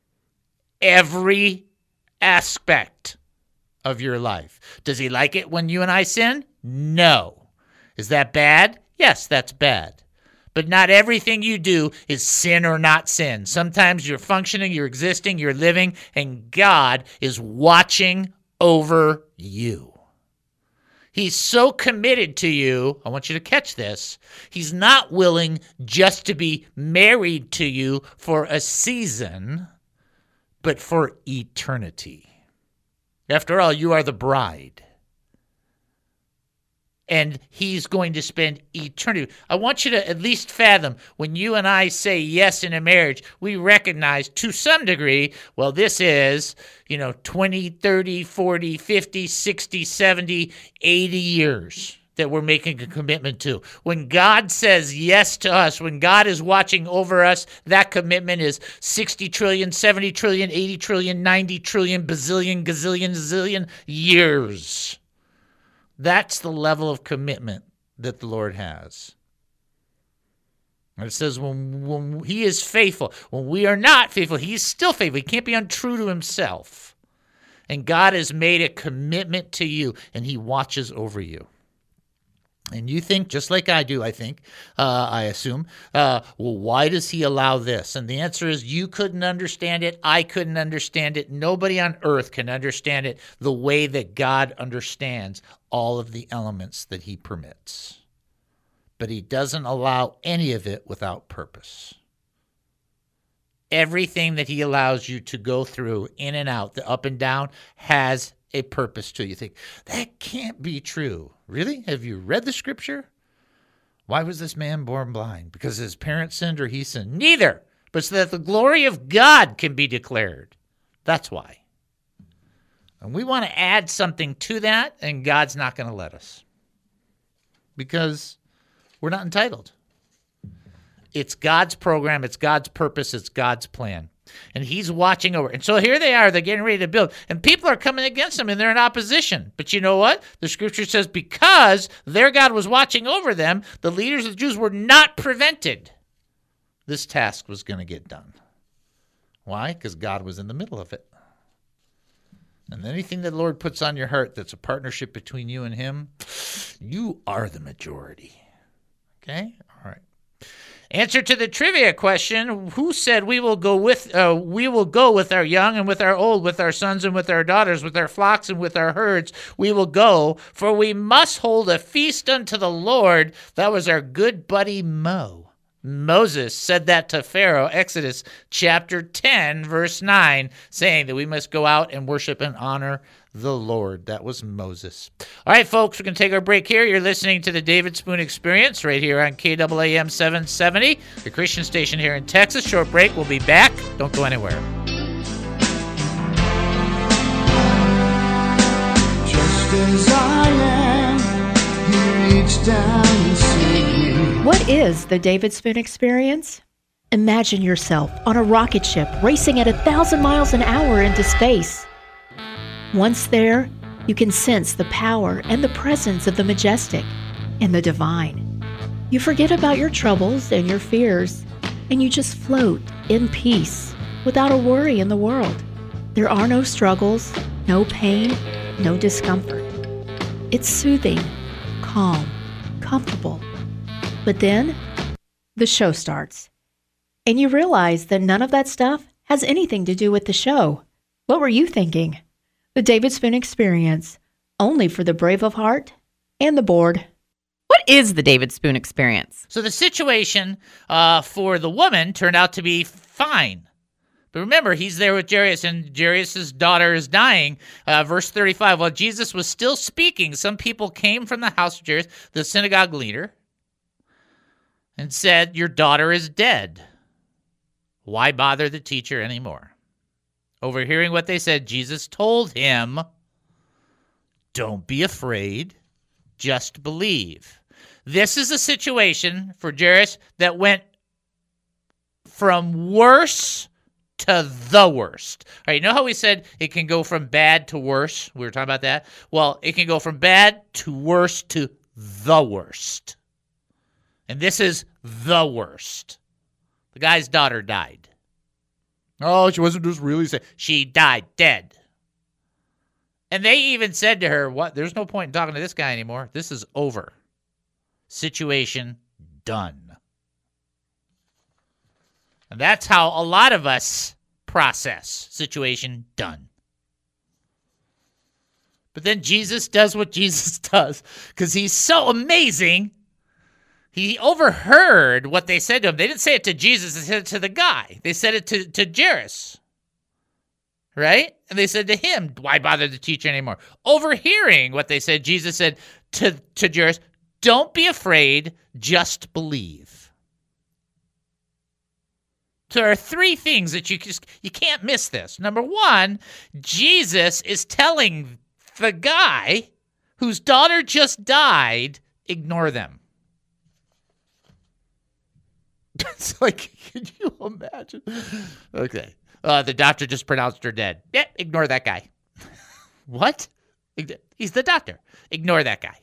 Every aspect of your life. Does he like it when you and I sin? No. Is that bad? Yes, that's bad. But not everything you do is sin or not sin. Sometimes you're functioning, you're existing, you're living, and God is watching over you. He's so committed to you, I want you to catch this, he's not willing just to be married to you for a season, but for eternity. After all, you are the bride. And he's going to spend eternity. I want you to at least fathom, when you and I say yes in a marriage, we recognize to some degree, well, this is, you know, twenty, thirty, forty, fifty, sixty, seventy, eighty years that we're making a commitment to. When God says yes to us, when God is watching over us, that commitment is sixty trillion, seventy trillion, eighty trillion, ninety trillion, bazillion, gazillion, zillion years. That's the level of commitment that the Lord has. And it says when, when he is faithful, when we are not faithful, he's still faithful. He can't be untrue to himself. And God has made a commitment to you, and he watches over you. And you think, just like I do, I think, uh, I assume, uh, well, why does he allow this? And the answer is you couldn't understand it. I couldn't understand it. Nobody on earth can understand it the way that God understands all of the elements that he permits. But he doesn't allow any of it without purpose. Everything that he allows you to go through, in and out, the up and down, has a purpose to it. You think, that can't be true. Really? Have you read the scripture? Why was this man born blind? Because his parents sinned or he sinned? Neither, but so that the glory of God can be declared. That's why. And we want to add something to that, and God's not going to let us. Because we're not entitled. It's God's program, it's God's purpose, it's God's plan. And he's watching over. And so here they are, they're getting ready to build. And people are coming against them, and they're in opposition. But you know what? The scripture says because their God was watching over them, the leaders of the Jews were not prevented. This task was going to get done. Why? Because God was in the middle of it. And anything that the Lord puts on your heart that's a partnership between you and him, you are the majority. Okay? All right. Answer to the trivia question, who said we will go with uh, we will go with our young and with our old, with our sons and with our daughters, with our flocks and with our herds, we will go, for we must hold a feast unto the Lord. That was our good buddy Mo. Moses said that to Pharaoh, Exodus chapter ten, verse nine, saying that we must go out and worship and honor the Lord. That was Moses. All right, folks, we're going to take our break here. You're listening to the David Spoon Experience right here on K A A M seven seventy, the Christian station here in Texas. Short break. We'll be back. Don't go anywhere. Just as I am, he reached down and saved me. What is the David Spoon Experience? Imagine yourself on a rocket ship racing at a thousand miles an hour into space. Once there, you can sense the power and the presence of the majestic and the divine. You forget about your troubles and your fears, and you just float in peace without a worry in the world. There are no struggles, no pain, no discomfort. It's soothing, calm, comfortable. But then, the show starts, and you realize that none of that stuff has anything to do with the show. What were you thinking? The David Spoon Experience, only for the brave of heart and the bored. What is the David Spoon Experience? So the situation uh, for the woman turned out to be fine. But remember, he's there with Jairus, and Jairus' daughter is dying. Uh, verse thirty-five, while Jesus was still speaking, some people came from the house of Jairus, the synagogue leader, and said, your daughter is dead. Why bother the teacher anymore? Overhearing what they said, Jesus told him, don't be afraid, just believe. This is a situation for Jairus that went from worse to the worst. All right, you know how we said it can go from bad to worse? We were talking about that. Well, it can go from bad to worse to the worst. And this is the worst. The guy's daughter died. Oh, she wasn't just really sick. She died, dead. And they even said to her, "What? There's no point in talking to this guy anymore. This is over." Situation done. And that's how a lot of us process. Situation done. But then Jesus does what Jesus does because he's so amazing. He overheard what they said to him. They didn't say it to Jesus. They said it to the guy. They said it to, to Jairus. Right? And they said to him, why bother the teacher anymore? Overhearing what they said, Jesus said to, to Jairus, don't be afraid, just believe. So there are three things that you just you can't miss this. Number one, Jesus is telling the guy whose daughter just died, ignore them. It's like, can you imagine? Okay. Uh, the doctor just pronounced her dead. Yeah, ignore that guy. What? He's the doctor. Ignore that guy.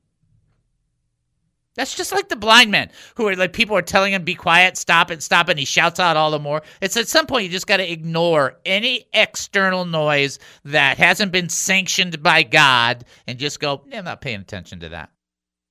That's just like the blind man who are like, people are telling him, be quiet, stop it, stop it, and he shouts out all the more. It's at some point you just got to ignore any external noise that hasn't been sanctioned by God and just go, yeah, I'm not paying attention to that.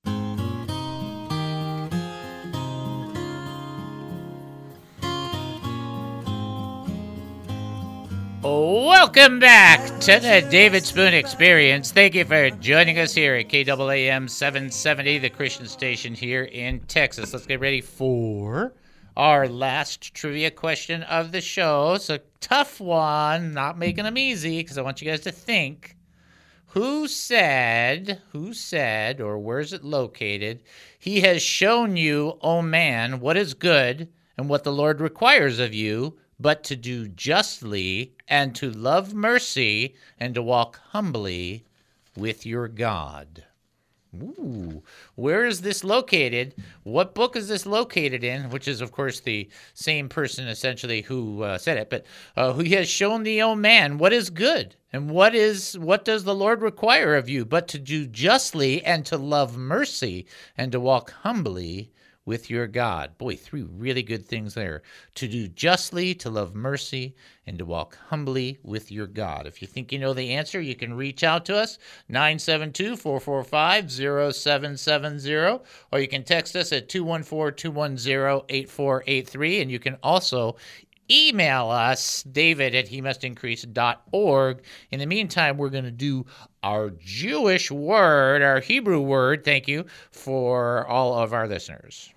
Welcome back to the David Spoon Experience. Thank you for joining us here at K A A M seven seventy, the Christian station here in Texas. Let's get ready for our last trivia question of the show. It's a tough one, not making them easy, because I want you guys to think. Who said, who said, or where is it located? He has shown you, oh man, what is good and what the Lord requires of you, but to do justly and to love mercy and to walk humbly with your God. Ooh, where is this located? What book is this located in? Which is, of course, the same person essentially who uh, said it, but uh, who has shown thee, O man, what is good and what is what does the Lord require of you, but to do justly and to love mercy and to walk humbly with your God. Boy, three really good things there. To do justly, to love mercy, and to walk humbly with your God. If you think you know the answer, you can reach out to us, nine seven two, four four five, zero seven seven zero, or you can text us at two one four, two one zero, eight four eight three, and you can also email us, david at he must increase dot org. In the meantime, we're going to do our Jewish word, our Hebrew word, thank you, for all of our listeners.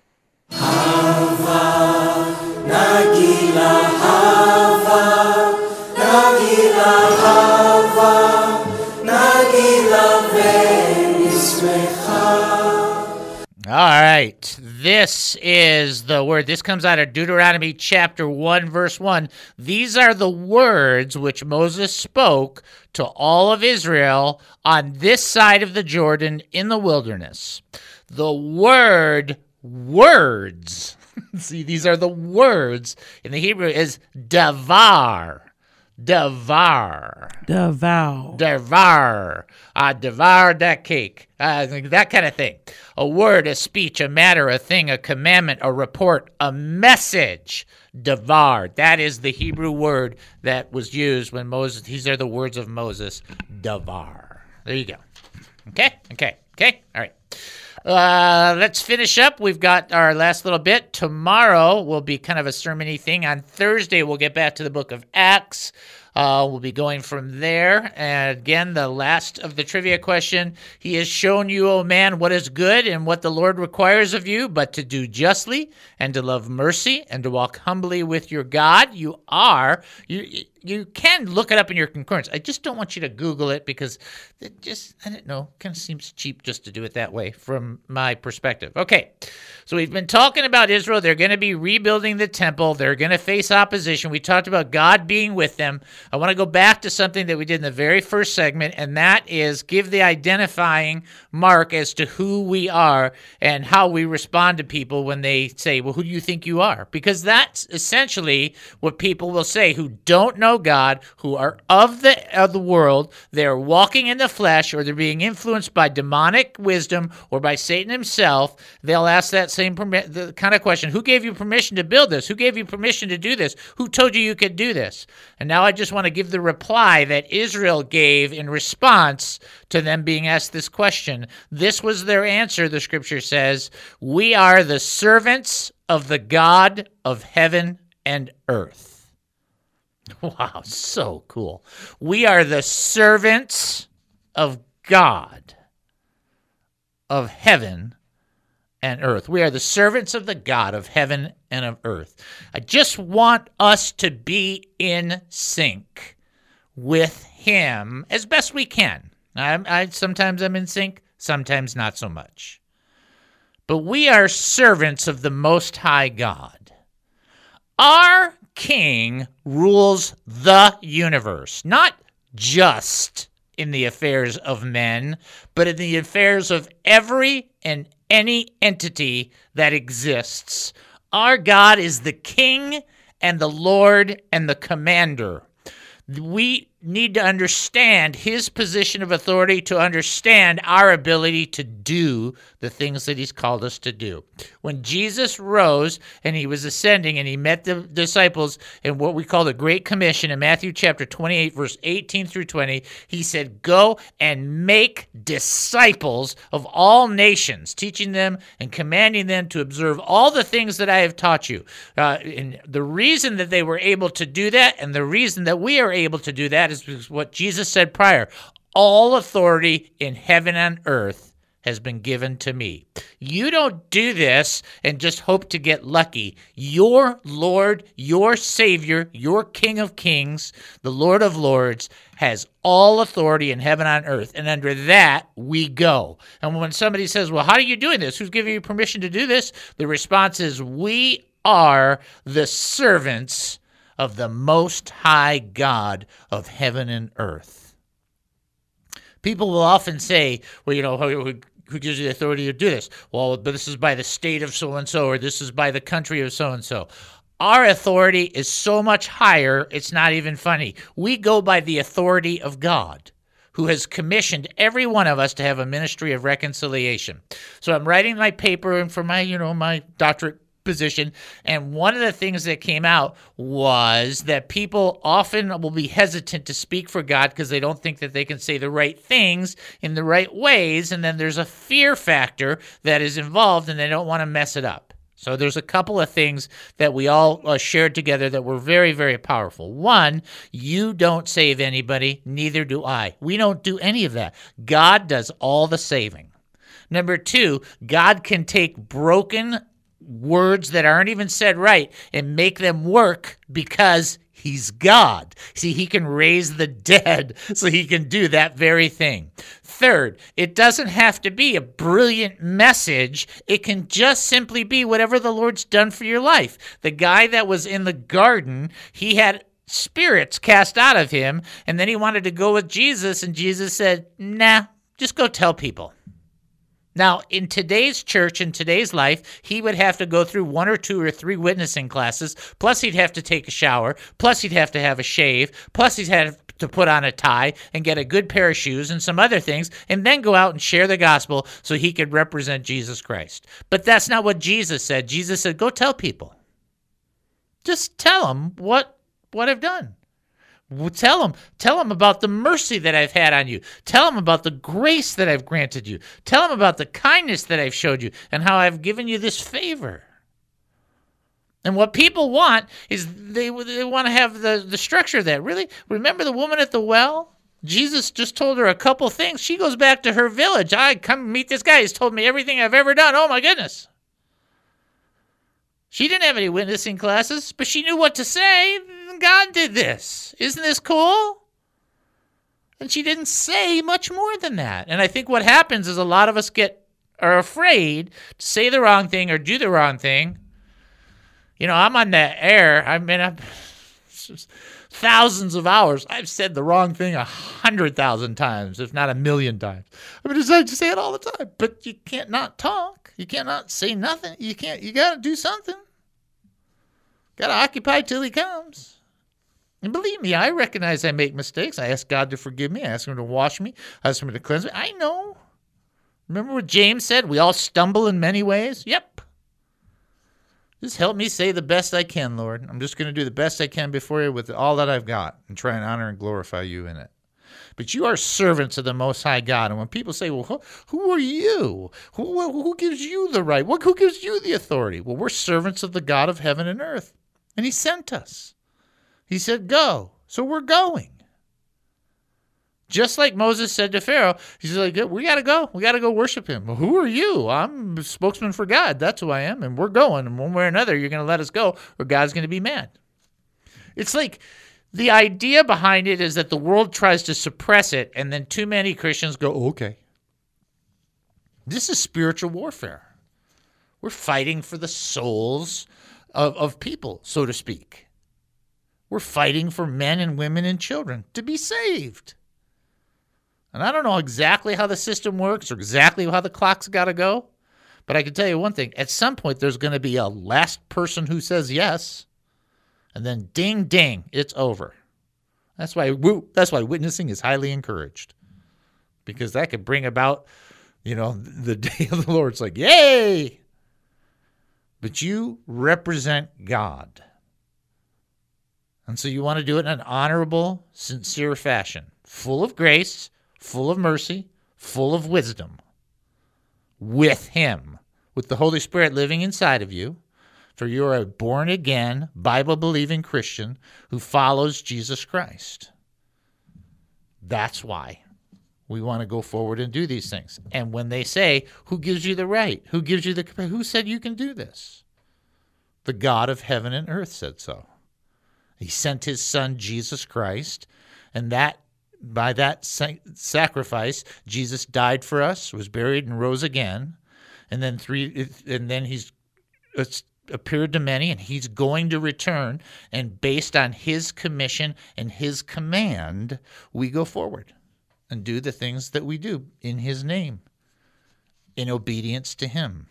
Hava, Nagila, Hava, Nagila, Hava, Nagila, Ve'nismecha. All right, this is the word. This comes out of Deuteronomy chapter one, verse one. These are the words which Moses spoke to all of Israel on this side of the Jordan in the wilderness. The word words. See, these are the words in the Hebrew is davar. Davar. Davar. Davar. Uh, davar, that cake. Uh, that kind of thing. A word, a speech, a matter, a thing, a commandment, a report, a message. Davar. That is the Hebrew word that was used when Moses, these are the words of Moses. Davar. There you go. Okay? Okay. Okay? All right. Uh, let's finish up. We've got our last little bit. Tomorrow will be kind of a sermon-y thing. On Thursday, we'll get back to the book of Acts. Uh, we'll be going from there. And again, the last of the trivia question. He has shown you, O man, what is good and what the Lord requires of you, but to do justly and to love mercy and to walk humbly with your God. You are, you you can look it up in your concordance. I just don't want you to Google it because it just, I don't know, kind of seems cheap just to do it that way from my perspective. Okay, so we've been talking about Israel. They're going to be rebuilding the temple. They're going to face opposition. We talked about God being with them. I want to go back to something that we did in the very first segment, and that is give the identifying mark as to who we are and how we respond to people when they say, well, who do you think you are? Because that's essentially what people will say who don't know God, who are of the of the world. They're walking in the flesh, or they're being influenced by demonic wisdom or by Satan himself. They'll ask that same permi- the kind of question, who gave you permission to build this? Who gave you permission to do this? Who told you you could do this? And now I just commentators want to give the reply that Israel gave in response to them being asked this question. This was their answer, the scripture says, "We are the servants of the God of heaven and earth." Wow, so cool. We are the servants of God of heaven and earth. We are the servants of the God of heaven and of earth. I just want us to be in sync with him as best we can. I, I sometimes I'm in sync, sometimes not so much. But we are servants of the Most High God. Our King rules the universe, not just in the affairs of men, but in the affairs of every and any entity that exists. Our God is the King and the Lord and the Commander. We need to understand his position of authority to understand our ability to do the things that he's called us to do. When Jesus rose and he was ascending and he met the disciples in what we call the Great Commission in Matthew chapter twenty-eight, verse eighteen through twenty, he said, "Go and make disciples of all nations, teaching them and commanding them to observe all the things that I have taught you." Uh, and the reason that they were able to do that and the reason that we are able to do that is because what Jesus said prior, all authority in heaven and earth has been given to me. You don't do this and just hope to get lucky. Your Lord, your Savior, your King of Kings, the Lord of Lords, has all authority in heaven and earth, and under that we go. And when somebody says, well, how are you doing this? Who's giving you permission to do this? The response is, we are the servants of the Most High God of heaven and earth. People will often say, well, you know, who, who gives you the authority to do this? Well, but this is by the state of so-and-so, or this is by the country of so-and-so. Our authority is so much higher, it's not even funny. We go by the authority of God, who has commissioned every one of us to have a ministry of reconciliation. So I'm writing my paper for my, you know, my doctorate position, and one of the things that came out was that people often will be hesitant to speak for God because they don't think that they can say the right things in the right ways, and then there's a fear factor that is involved, and they don't want to mess it up. So there's a couple of things that we all uh, shared together that were very, very powerful. One, you don't save anybody, neither do I. We don't do any of that. God does all the saving. Number two, God can take broken words that aren't even said right and make them work because he's God. See, he can raise the dead, so he can do that very thing. Third, it doesn't have to be a brilliant message. It can just simply be whatever the Lord's done for your life. The guy that was in the garden, he had spirits cast out of him, and then he wanted to go with Jesus, and Jesus said, nah, just go tell people. Now, in today's church, in today's life, he would have to go through one or two or three witnessing classes, plus he'd have to take a shower, plus he'd have to have a shave, plus he'd have to put on a tie and get a good pair of shoes and some other things, and then go out and share the gospel so he could represent Jesus Christ. But that's not what Jesus said. Jesus said, go tell people. Just tell them what, what I've done. Tell them, tell them about the mercy that I've had on you. Tell them about the grace that I've granted you. Tell them about the kindness that I've showed you and how I've given you this favor. And what people want is they, they want to have the, the structure of that. Really? Remember the woman at the well? Jesus just told her a couple things. She goes back to her village. I come meet this guy. He's told me everything I've ever done. Oh, my goodness. She didn't have any witnessing classes, but she knew what to say. God did this. Isn't this cool? And she didn't say much more than that. And I think what happens is a lot of us get are afraid to say the wrong thing or do the wrong thing. You know, I'm on that air. I mean, I've thousands of hours. I've said the wrong thing a hundred thousand times, if not a million times. I mean, I just say it all the time. But you can't not talk. You can't not say nothing. You can't. You got to do something. Got to occupy till he comes. And believe me, I recognize I make mistakes. I ask God to forgive me. I ask him to wash me. I ask him to cleanse me. I know. Remember what James said? We all stumble in many ways. Yep. Just help me say the best I can, Lord. I'm just going to do the best I can before you with all that I've got and try and honor and glorify you in it. But you are servants of the Most High God. And when people say, well, who, who are you? Who, who gives you the right? What, who gives you the authority? Well, we're servants of the God of heaven and earth. And he sent us. He said, go. So we're going. Just like Moses said to Pharaoh, he's like, we got to go. We got to go worship him. Well, who are you? I'm a spokesman for God. That's who I am. And we're going. And one way or another, you're going to let us go or God's going to be mad. It's like the idea behind it is that the world tries to suppress it, and then too many Christians go, okay. This is spiritual warfare. We're fighting for the souls of, of people, so to speak. We're fighting for men and women and children to be saved. And I don't know exactly how the system works or exactly how the clock's got to go, but I can tell you one thing. At some point, there's going to be a last person who says yes, and then ding, ding, it's over. That's why that's why witnessing is highly encouraged, because that could bring about, you know, the day of the Lord. It's like, yay! But you represent God. And so you want to do it in an honorable, sincere fashion, full of grace, full of mercy, full of wisdom, with him, with the Holy Spirit living inside of you, for you are a born-again, Bible-believing Christian who follows Jesus Christ. That's why we want to go forward and do these things. And when they say, who gives you the right? Who gives you the, who said you can do this? The God of heaven and earth said so. He sent his son, Jesus Christ, and that by that sacrifice, Jesus died for us, was buried, and rose again. And then three, and then he's appeared to many, and he's going to return. And based on his commission and his command, we go forward and do the things that we do in his name, in obedience to him.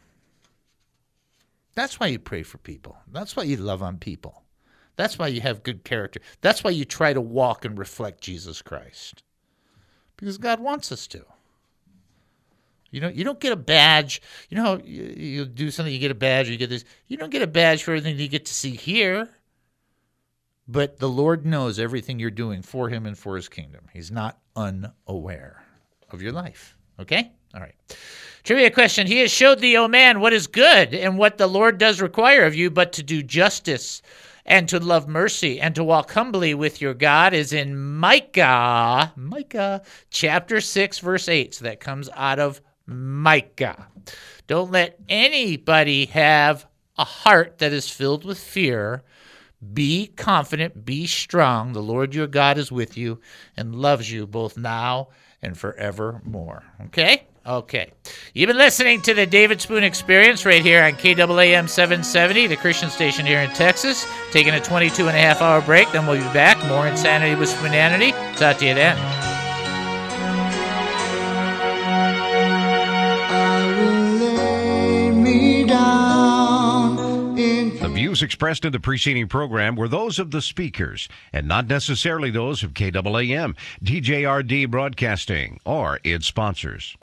That's why you pray for people. That's why you love on people. That's why you have good character. That's why you try to walk and reflect Jesus Christ. Because God wants us to. You know, you don't get a badge. You know how you, you do something, you get a badge, or you get this. You don't get a badge for everything you get to see here. But the Lord knows everything you're doing for him and for his kingdom. He's not unaware of your life. Okay? All right. Trivia question. He has showed thee, O man, what is good and what the Lord does require of you, but to do justice and to love mercy and to walk humbly with your God, is in Micah, Micah chapter six, verse eight. So that comes out of Micah. Don't let anybody have a heart that is filled with fear. Be confident, be strong. The Lord your God is with you and loves you both now and forevermore. Okay? Okay. You've been listening to the David Spoon Experience right here on K A A M seven seventy, the Christian station here in Texas. Taking a twenty-two and a half hour break, then we'll be back. More Insanity with Spoonanity. Talk to you then. The views expressed in the preceding program were those of the speakers and not necessarily those of K A A M, D J R D Broadcasting, or its sponsors.